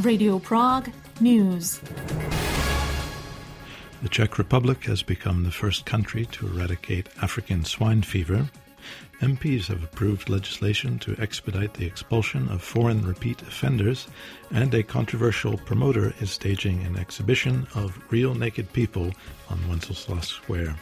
Radio Prague News. The Czech Republic has become the first country to eradicate African swine fever. MPs have approved legislation to expedite the expulsion of foreign repeat offenders, and a controversial promoter is staging an exhibition of real naked people on Wenceslas Square.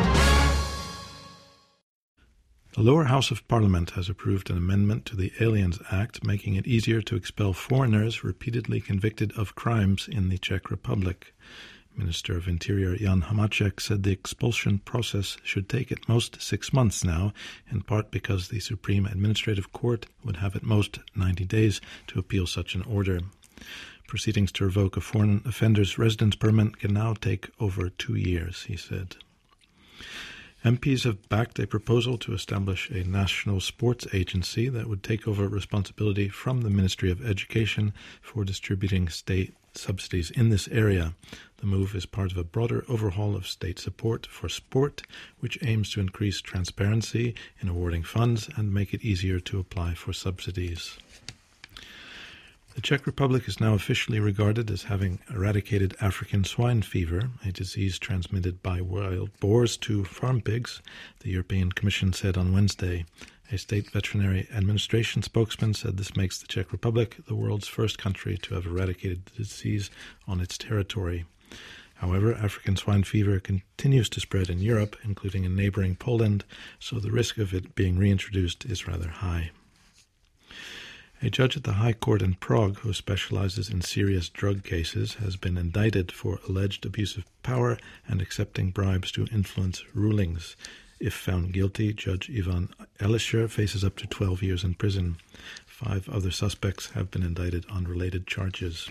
The lower house of Parliament has approved an amendment to the Aliens Act, making it easier to expel foreigners repeatedly convicted of crimes in the Czech Republic. Minister of Interior Jan Hamáček said the expulsion process should take at most 6 months now, in part because the Supreme Administrative Court would have at most 90 days to appeal such an order. Proceedings to revoke a foreign offender's residence permit can now take over 2 years, he said. MPs have backed a proposal to establish a national sports agency that would take over responsibility from the Ministry of Education for distributing state subsidies in this area. The move is part of a broader overhaul of state support for sport, which aims to increase transparency in awarding funds and make it easier to apply for subsidies. The Czech Republic is now officially regarded as having eradicated African swine fever, a disease transmitted by wild boars to farm pigs, the European Commission said on Wednesday. A state veterinary administration spokesman said this makes the Czech Republic the world's first country to have eradicated the disease on its territory. However, African swine fever continues to spread in Europe, including in neighboring Poland, so the risk of it being reintroduced is rather high. A judge at the High Court in Prague, who specializes in serious drug cases, has been indicted for alleged abuse of power and accepting bribes to influence rulings. If found guilty, Judge Ivan Elisher faces up to 12 years in prison. 5 other suspects have been indicted on related charges.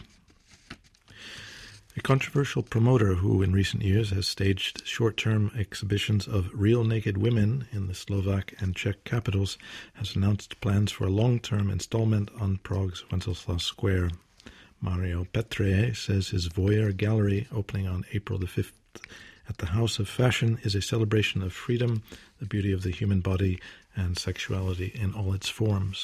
A controversial promoter who in recent years has staged short-term exhibitions of real naked women in the Slovak and Czech capitals has announced plans for a long-term installment on Prague's Wenceslas Square. Mario Petre says his voyeur gallery, opening on April the 5th at the House of Fashion, is a celebration of freedom, the beauty of the human body, and sexuality in all its forms.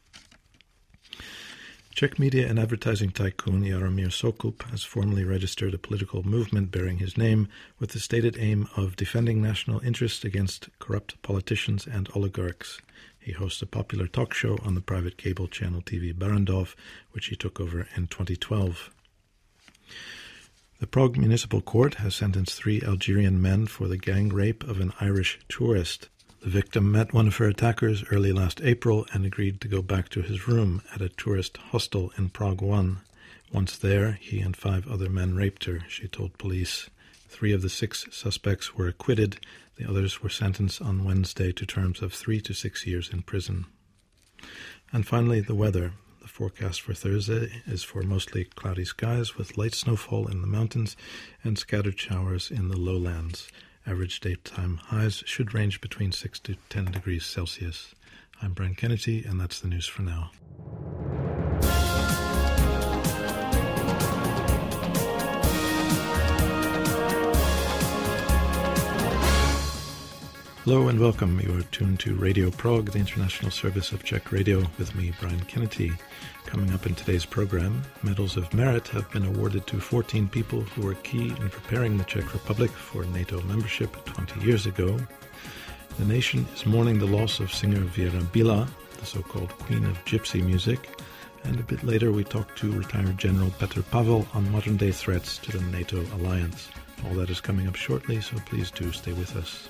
Czech media and advertising tycoon Jaromír Soukup has formally registered a political movement bearing his name with the stated aim of defending national interests against corrupt politicians and oligarchs. He hosts a popular talk show on the private cable channel TV Barrandov, which he took over in 2012. The Prague Municipal Court has sentenced 3 Algerian men for the gang rape of an Irish tourist. The victim met one of her attackers early last April and agreed to go back to his room at a tourist hostel in Prague 1. Once there, he and 5 other men raped her, she told police. 3 of the 6 suspects were acquitted. The others were sentenced on Wednesday to terms of 3 to 6 years in prison. And finally, the weather. The forecast for Thursday is for mostly cloudy skies with light snowfall in the mountains and scattered showers in the lowlands. Average daytime highs should range between 6 to 10 degrees Celsius. I'm Brian Kennedy, and that's the news for now. Hello and welcome. You are tuned to Radio Prague, the international service of Czech radio, with me, Brian Kennedy. Coming up in today's program, medals of merit have been awarded to 14 people who were key in preparing the Czech Republic for NATO membership 20 years ago. The nation is mourning the loss of singer Věra Bílá, the so-called queen of gypsy music. And a bit later we talk to retired General Petr Pavel on modern-day threats to the NATO alliance. All that is coming up shortly, so please do stay with us.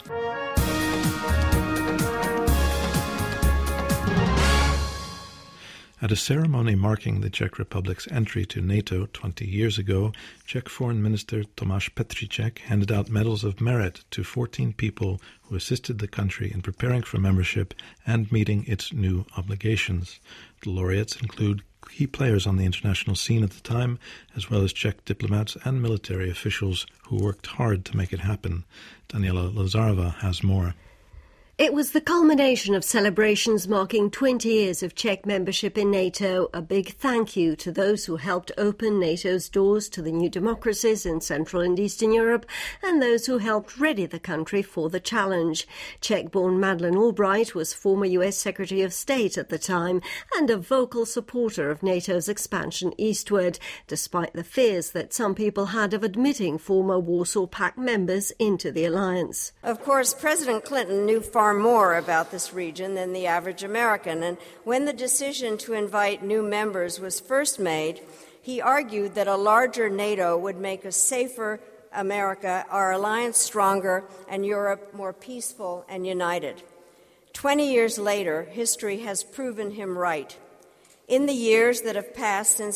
At a ceremony marking the Czech Republic's entry to NATO 20 years ago, Czech Foreign Minister Tomáš Petříček handed out medals of merit to 14 people who assisted the country in preparing for membership and meeting its new obligations. The laureates include key players on the international scene at the time, as well as Czech diplomats and military officials who worked hard to make it happen. Daniela Lazarova has more. It was the culmination of celebrations marking 20 years of Czech membership in NATO. A big thank you to those who helped open NATO's doors to the new democracies in Central and Eastern Europe and those who helped ready the country for the challenge. Czech-born Madeleine Albright was former US Secretary of State at the time and a vocal supporter of NATO's expansion eastward, despite the fears that some people had of admitting former Warsaw Pact members into the alliance. Of course, President Clinton knew far more about this region than the average American, and when the decision to invite new members was first made, he argued that a larger NATO would make a safer America, our alliance stronger, and Europe more peaceful and united. 20 years later, history has proven him right. In the years that have passed since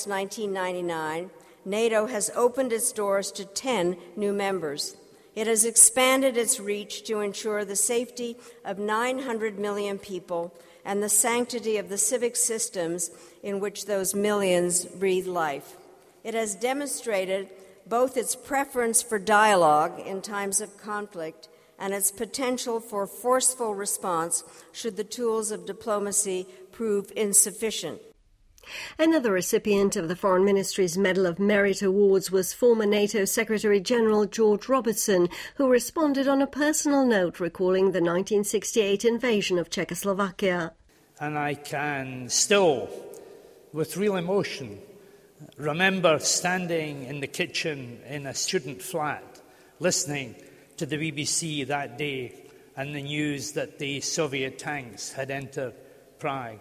1999, NATO has opened its doors to 10 new members. It has expanded its reach to ensure the safety of 900 million people and the sanctity of the civic systems in which those millions breathe life. It has demonstrated both its preference for dialogue in times of conflict and its potential for forceful response should the tools of diplomacy prove insufficient. Another recipient of the Foreign Ministry's Medal of Merit Awards was former NATO Secretary-General George Robertson, who responded on a personal note recalling the 1968 invasion of Czechoslovakia. And I can still, with real emotion, remember standing in the kitchen in a student flat, listening to the BBC that day and the news that the Soviet tanks had entered Prague.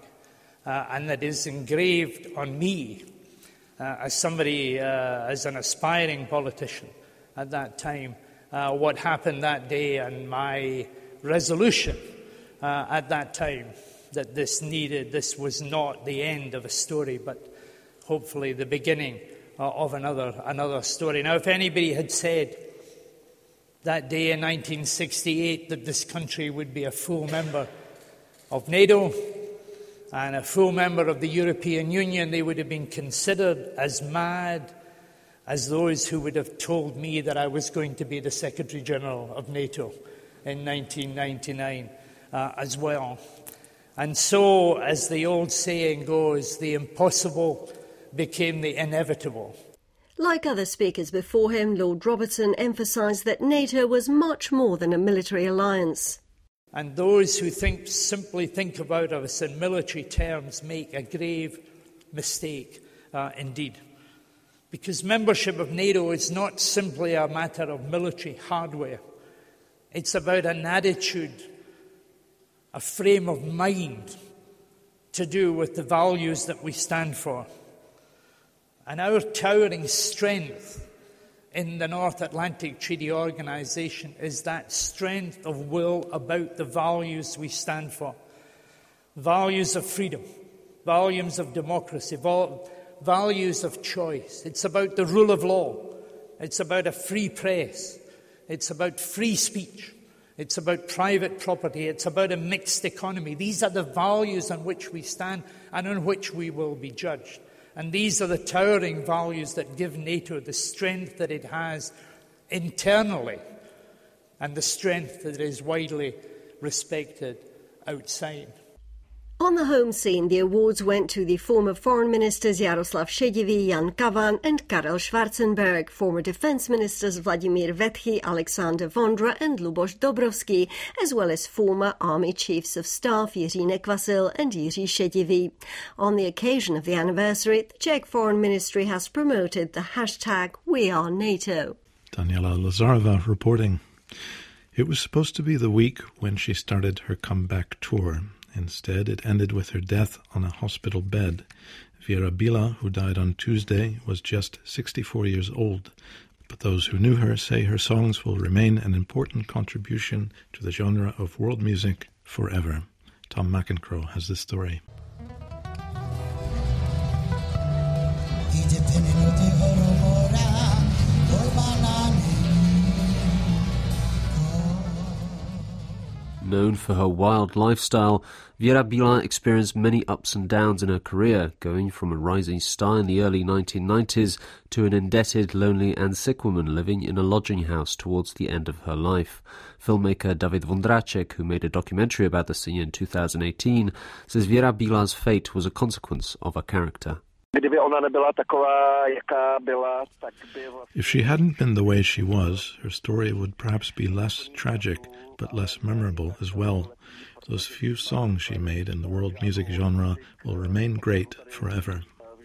And that is engraved on me as somebody, as an aspiring politician at that time, what happened that day and my resolution at that time that this was not the end of a story, but hopefully the beginning of another story. Now, if anybody had said that day in 1968 that this country would be a full member of NATO and a full member of the European Union, they would have been considered as mad as those who would have told me that I was going to be the Secretary-General of NATO in 1999 as well. And so, as the old saying goes, the impossible became the inevitable. Like other speakers before him, Lord Robertson emphasised that NATO was much more than a military alliance. And those who simply think about us in military terms make a grave mistake indeed. Because membership of NATO is not simply a matter of military hardware. It's about an attitude, a frame of mind to do with the values that we stand for. And our towering strength in the North Atlantic Treaty Organization is that strength of will about the values we stand for. Values of freedom, values of democracy, values of choice. It's about the rule of law. It's about a free press. It's about free speech. It's about private property. It's about a mixed economy. These are the values on which we stand and on which we will be judged. And these are the towering values that give NATO the strength that it has internally and the strength that is widely respected outside. On the home scene, the awards went to the former foreign ministers Jaroslav Šedivý, Jan Kavan and Karel Schwarzenberg, former defense ministers Vladimír Vetchi, Alexander Vondra and Luboš Dobrovský, as well as former army chiefs of staff Jiří Nekvasil and Jiří Šedivý. On the occasion of the anniversary, the Czech Foreign Ministry has promoted the hashtag #WeAreNato. Daniela Lazarova reporting. It was supposed to be the week when she started her comeback tour. Instead, it ended with her death on a hospital bed. Vera Bila, who died on Tuesday, was just 64 years old. But those who knew her say her songs will remain an important contribution to the genre of world music forever. Tom McEncroe has this story. Known for her wild lifestyle, Věra Bílá experienced many ups and downs in her career, going from a rising star in the early 1990s to an indebted, lonely and sick woman living in a lodging house towards the end of her life. Filmmaker David Vondráček, who made a documentary about the singer in 2018, says Věra Bílá's fate was a consequence of her character. If she hadn't been the way she was, her story would perhaps be less tragic, but less memorable as well. Those few songs she made in the world music genre will remain great forever.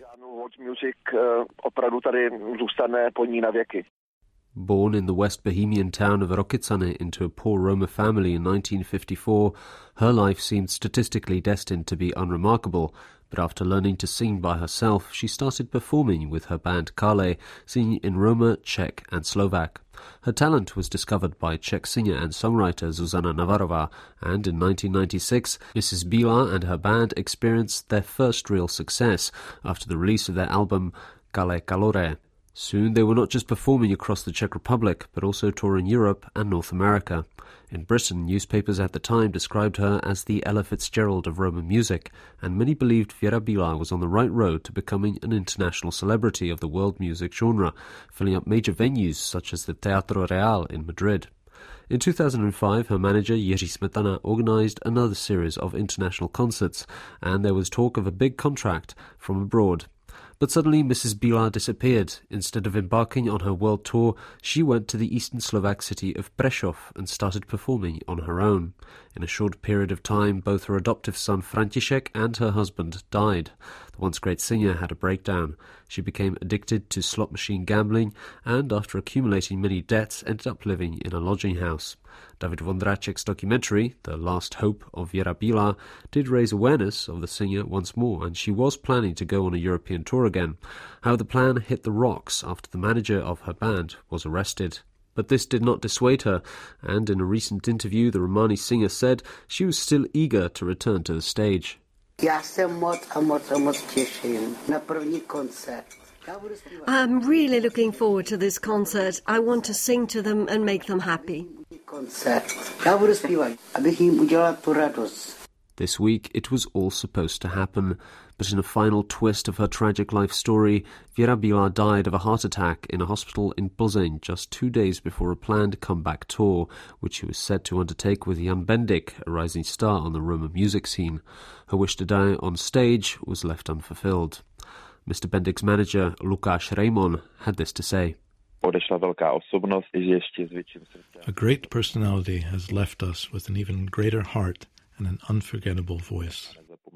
Born in the West Bohemian town of Rokycany into a poor Roma family in 1954, her life seemed statistically destined to be unremarkable. But after learning to sing by herself, she started performing with her band Kale, singing in Roma, Czech and Slovak. Her talent was discovered by Czech singer and songwriter Zuzana Navarova, and in 1996, Mrs. Bílá and her band experienced their first real success after the release of their album Kale Kalore. Soon they were not just performing across the Czech Republic, but also touring Europe and North America. In Britain, newspapers at the time described her as the Ella Fitzgerald of Roma music, and many believed Věra Bílá was on the right road to becoming an international celebrity of the world music genre, filling up major venues such as the Teatro Real in Madrid. In 2005, her manager Jiří Smetana organised another series of international concerts, and there was talk of a big contract from abroad. But suddenly Mrs. Bílá disappeared. Instead of embarking on her world tour, she went to the eastern Slovak city of Prešov and started performing on her own. In a short period of time, both her adoptive son František and her husband died. The once great singer had a breakdown. She became addicted to slot machine gambling and, after accumulating many debts, ended up living in a lodging house. David Vondráček's documentary, The Last Hope of Věra Bílá, did raise awareness of the singer once more, and she was planning to go on a European tour again. However, the plan hit the rocks after the manager of her band was arrested. But this did not dissuade her, and in a recent interview, the Romani singer said she was still eager to return to the stage. I'm really looking forward to this concert. I want to sing to them and make them happy. This week it was all supposed to happen, but in a final twist of her tragic life story, Věra Bílá died of a heart attack in a hospital in Plzeň just 2 days before a planned comeback tour, which she was set to undertake with Jan Bendik, a rising star on the Roma music scene. Her wish to die on stage was left unfulfilled. Mr. Bendik's manager, Lukáš Rejmon, had this to say. A great personality has left us with an even greater heart and an unforgettable voice.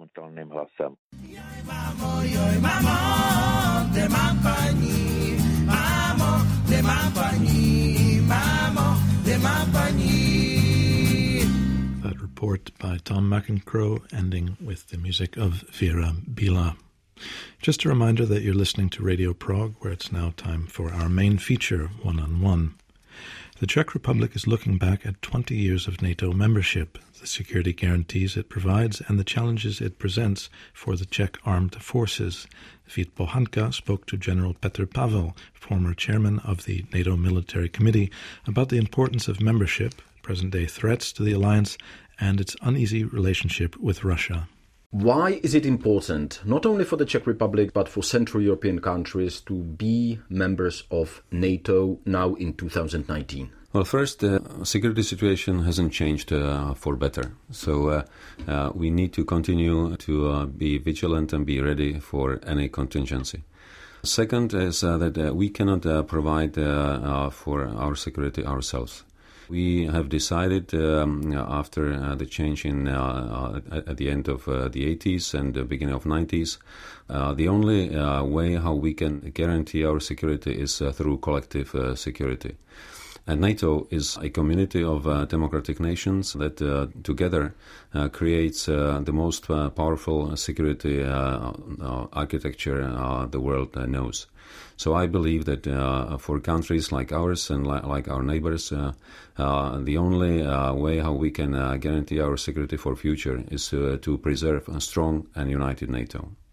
That report by Tom McEncrow, ending with the music of Věra Bílá. Just a reminder that you're listening to Radio Prague, where it's now time for our main feature, One-on-One. The Czech Republic is looking back at 20 years of NATO membership, the security guarantees it provides, and the challenges it presents for the Czech armed forces. Vít Bohanka spoke to General Petr Pavel, former chairman of the NATO Military Committee, about the importance of membership, present-day threats to the alliance, and its uneasy relationship with Russia. Why is it important, not only for the Czech Republic, but for Central European countries to be members of NATO now in 2019? Well, first, the security situation hasn't changed for better. So we need to continue to be vigilant and be ready for any contingency. Second is that we cannot provide for our security ourselves. We have decided after the change in at the end of the 80s and the beginning of 90s, the only way how we can guarantee our security is through collective security. And NATO is a community of democratic nations that together creates the most powerful security architecture the world knows. So I believe that for countries like ours and like our neighbors, the only way how we can guarantee our security for future is to preserve a strong and united NATO.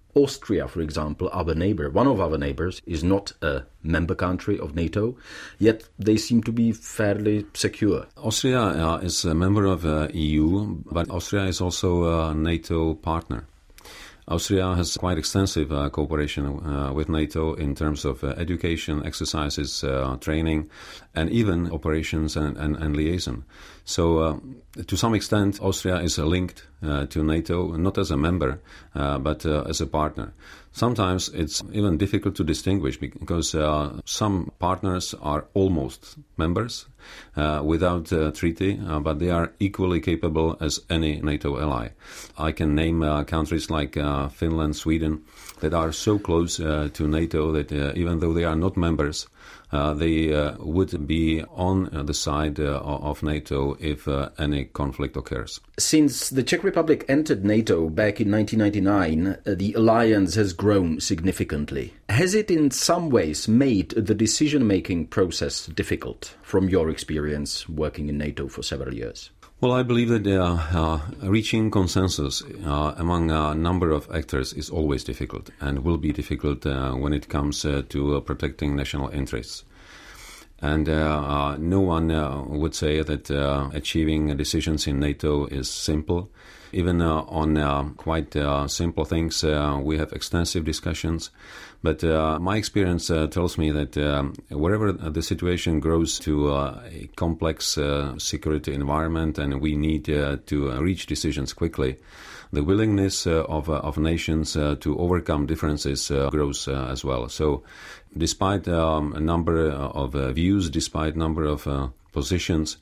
Austria, for example, one of our neighbors, is not a member country of NATO, yet they seem to be fairly secure. Austria is a member of EU, but Austria is also a NATO partner. Austria has quite extensive cooperation with NATO in terms of education, exercises, training, and even operations and liaison. So, to some extent, Austria is linked to NATO, not as a member, but as a partner. Sometimes it's even difficult to distinguish because some partners are almost members without treaty, but they are equally capable as any NATO ally. I can name countries like Finland, Sweden, that are so close to NATO that even though they are not members, they would be on the side of NATO if any conflict occurs. Since the Czech Republic entered NATO back in 1999, the alliance has grown significantly. Has it in some ways made the decision-making process difficult, from your experience working in NATO for several years? Well, I believe that reaching consensus among a number of actors is always difficult and will be difficult when it comes to protecting national interests. And no one would say that achieving decisions in NATO is simple. Even on quite simple things, we have extensive discussions. But my experience tells me that wherever the situation grows to a complex security environment and we need to reach decisions quickly, the willingness of nations to overcome differences grows as well. So despite a number of views, despite a number of positions,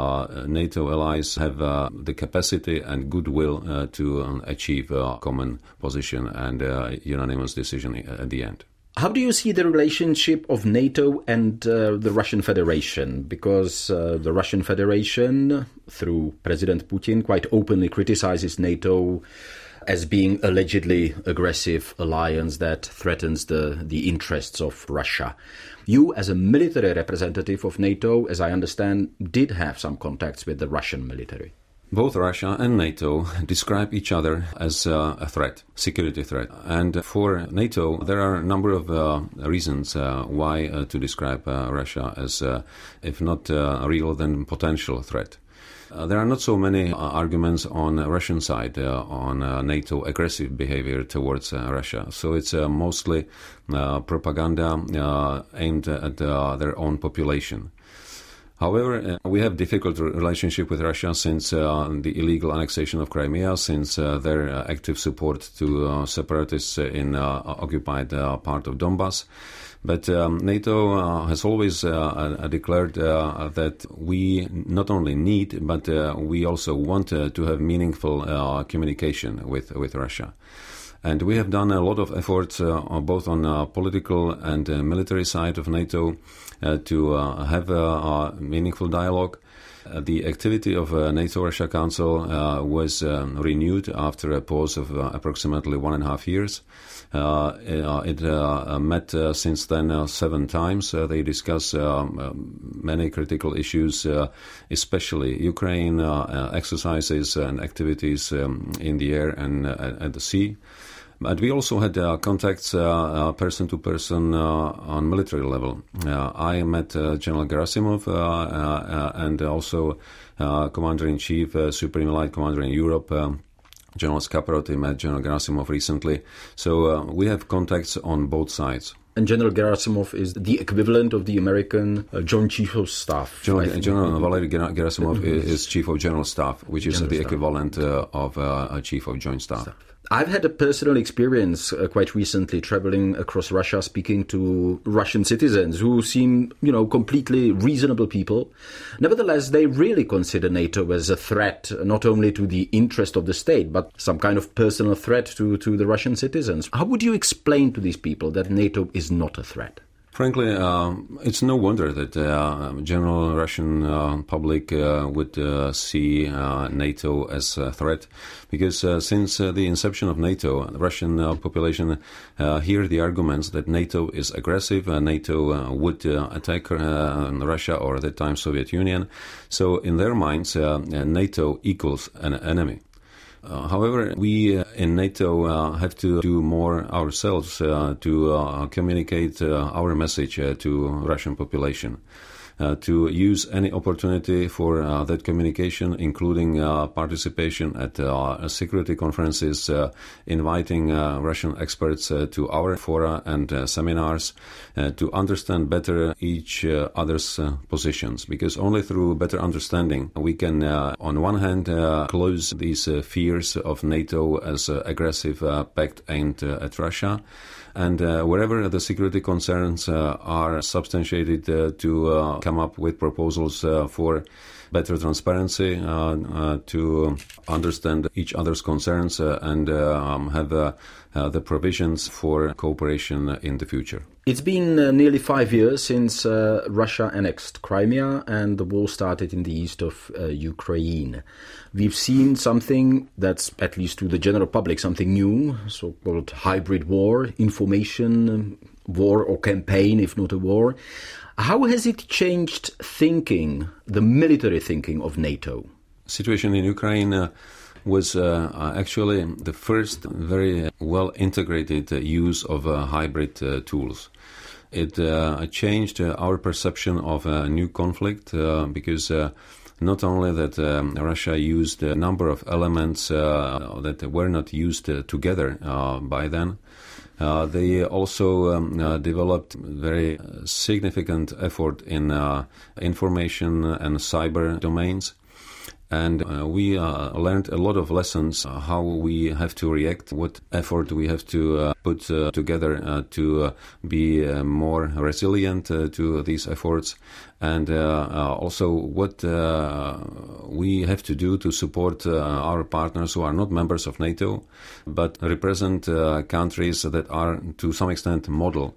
NATO allies have the capacity and goodwill to achieve a common position and unanimous decision at the end. How do you see the relationship of NATO and the Russian Federation? Because the Russian Federation, through President Putin, quite openly criticizes NATO as being allegedly aggressive alliance that threatens the interests of Russia. You, as a military representative of NATO, as I understand, did have some contacts with the Russian military. Both Russia and NATO describe each other as a threat, security threat. And for NATO, there are a number of reasons why to describe Russia as, if not a real, then potential threat. There are not so many arguments on the Russian side on NATO aggressive behavior towards Russia. So it's mostly propaganda aimed at their own population. However, we have difficult relationship with Russia since the illegal annexation of Crimea, since their active support to separatists in occupied part of Donbass. But NATO has always declared that we not only need, but we also want to have meaningful communication with Russia. And we have done a lot of efforts both on political and military side of NATO to have a meaningful dialogue. The activity of NATO-Russia Council was renewed after a pause of approximately 1.5 years. It met since then 7 times. They discuss many critical issues, especially Ukraine, exercises and activities in the air and at the sea. But we also had contacts person to person on military level. I met General Gerasimov and also Commander-in-Chief, Supreme Allied Commander in Europe, General Skaparoti met General Gerasimov recently. So we have contacts on both sides. And General Gerasimov is the equivalent of the American Joint Chief of Staff. General Valery Gerasimov is Chief of General Staff, which is the equivalent of a Chief of Joint Staff. I've had a personal experience quite recently traveling across Russia, speaking to Russian citizens who seem, completely reasonable people. Nevertheless, they really consider NATO as a threat, not only to the interest of the state, but some kind of personal threat to the Russian citizens. How would you explain to these people that NATO is not a threat? Frankly, it's no wonder that general Russian public would see NATO as a threat, because since the inception of NATO, the Russian population hear the arguments that NATO is aggressive, NATO would attack Russia or at that time Soviet Union. So in their minds, NATO equals an enemy. However, we in NATO have to do more ourselves to communicate our message to Russian population. To use any opportunity for that communication, including participation at security conferences, inviting Russian experts to our fora and seminars, to understand better each other's positions. Because only through better understanding we can, on one hand, close these fears of NATO as aggressive pact aimed at Russia. And wherever the security concerns are substantiated, to come up with proposals for better transparency, to understand each other's concerns and have the provisions for cooperation in the future. It's been nearly 5 years since Russia annexed Crimea and the war started in the east of Ukraine. We've seen something that's, at least to the general public, something new, so-called hybrid war, information war or campaign, if not a war. How has it changed thinking, the military thinking of NATO? Situation in Ukraine was actually the first very well integrated use of hybrid tools. It changed our perception of a new conflict because not only that Russia used a number of elements that were not used together by then, they also developed very significant effort in information and cyber domains. And we learned a lot of lessons how we have to react, what effort we have to put together to be more resilient to these efforts, and also what we have to do to support our partners who are not members of NATO, but represent countries that are to some extent model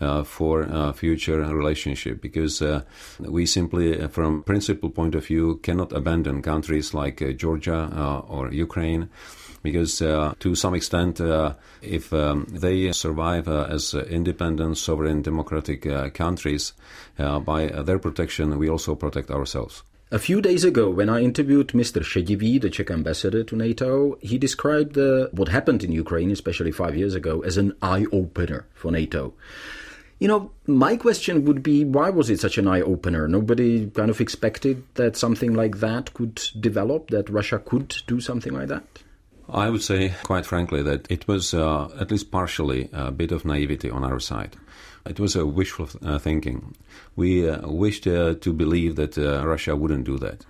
for future relationship, because we simply, from principle point of view, cannot abandon countries like Georgia or Ukraine, because to some extent, if they survive as independent, sovereign, democratic countries, by their protection, we also protect ourselves. A few days ago, when I interviewed Mr. Šedivý, the Czech ambassador to NATO, he described what happened in Ukraine, especially 5 years ago, as an eye-opener for NATO. You know, my question would be, why was it such an eye-opener? Nobody kind of expected that something like that could develop, that Russia could do something like that? I would say, quite frankly, that it was at least partially a bit of naivety on our side. It was a wishful thinking. We wished to believe that Russia wouldn't do that.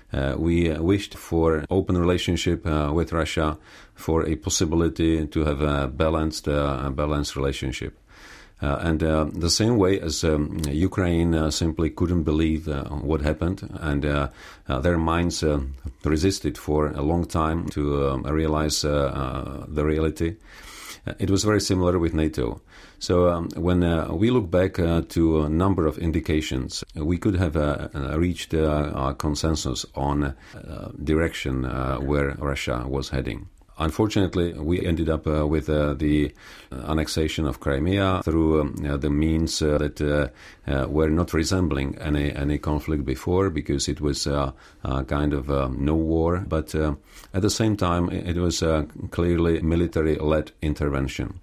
We wished for open relationship with Russia, for a possibility to have a balanced relationship. And the same way as Ukraine simply couldn't believe what happened, and their minds resisted for a long time to realize the reality. It was very similar with NATO. So when we look back to a number of indications, we could have reached a consensus on direction where Russia was heading. Unfortunately, we ended up with the annexation of Crimea through the means that were not resembling any conflict before, because it was kind of no war, but at the same time it was clearly military-led intervention.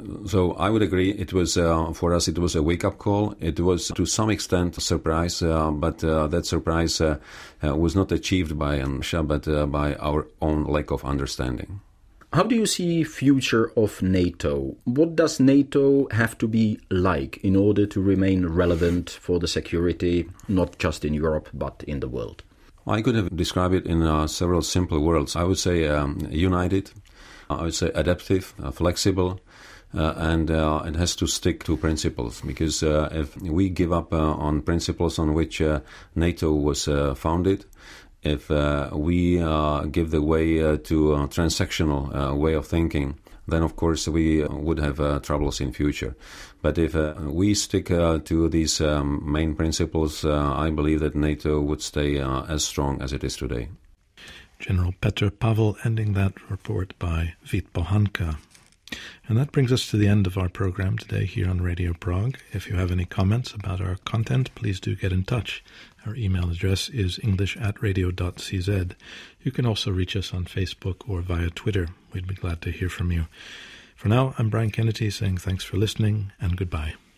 So I would agree, it was for us it was a wake-up call. It was to some extent a surprise, but that surprise was not achieved by Russia, but by our own lack of understanding. How do you see future of NATO? What does NATO have to be like in order to remain relevant for the security, not just in Europe, but in the world? I could have described it in several simple words. I would say united, I would say adaptive, flexible, and it has to stick to principles, because if we give up on principles on which NATO was founded, if we give the way to a transactional way of thinking, then of course we would have troubles in future. But if we stick to these main principles, I believe that NATO would stay as strong as it is today. General Petr Pavel ending that report by Vít Bohanka. And that brings us to the end of our program today here on Radio Prague. If you have any comments about our content, please do get in touch. Our email address is english@radio.cz. You can also reach us on Facebook or via Twitter. We'd be glad to hear from you. For now, I'm Brian Kennedy saying thanks for listening and goodbye.